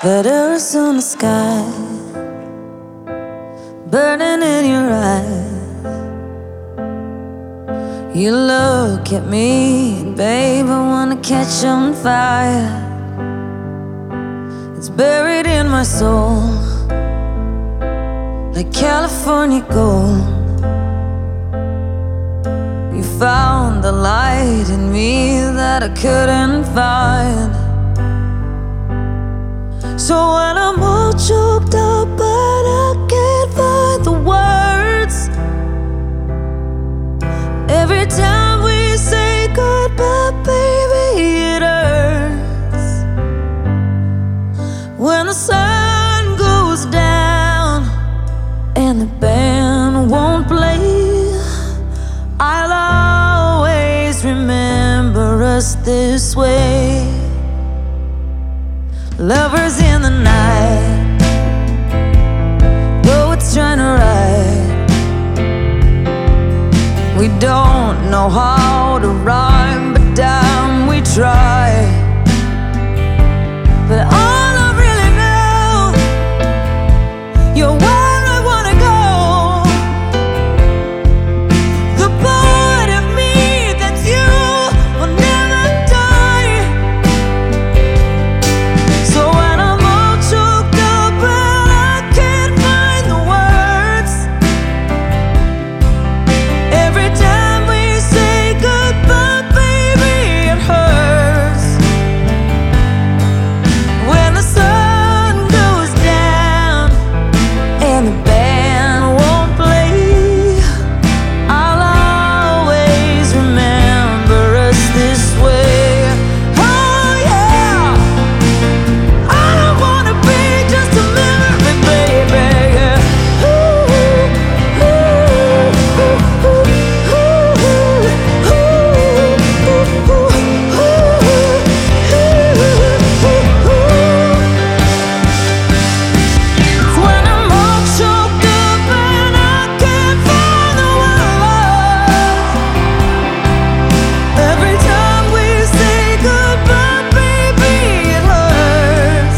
That Arizona sky burning in your eyes. You look at me, babe, I wanna catch on fire. It's buried in my soul like California gold. You found the light in me that I couldn't find. So when I'm all choked up but I can't find the words, every time we say goodbye, baby, it hurts. When the sun goes down and the band won't play, I'll always remember us this way. Lovers in the night, though it's trying to ride. We don't know how to rhyme, but damn, we try. But all I really know, you're where I wanna go. The part of me that you will never die. So when I'm all choked up and I can't find the words, every time we say goodbye, baby, it hurts. When the sun goes down and the band won't play, I'll always remember us this way. Oh yeah, I don't wanna be just a memory, baby. Yeah. Ooh, ooh, ooh, ooh, ooh, ooh, ooh, when I'm all choked up and I can't find the words, every time we say goodbye, baby, it hurts.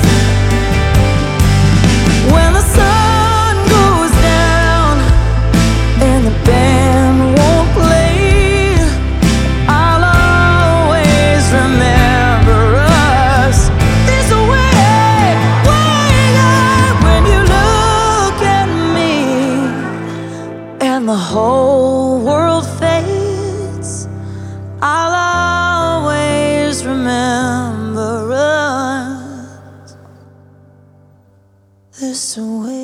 When the sun goes down and the band won't play, I'll always remember us this way. When you look at me and the whole world fades, I'll always remember us this way.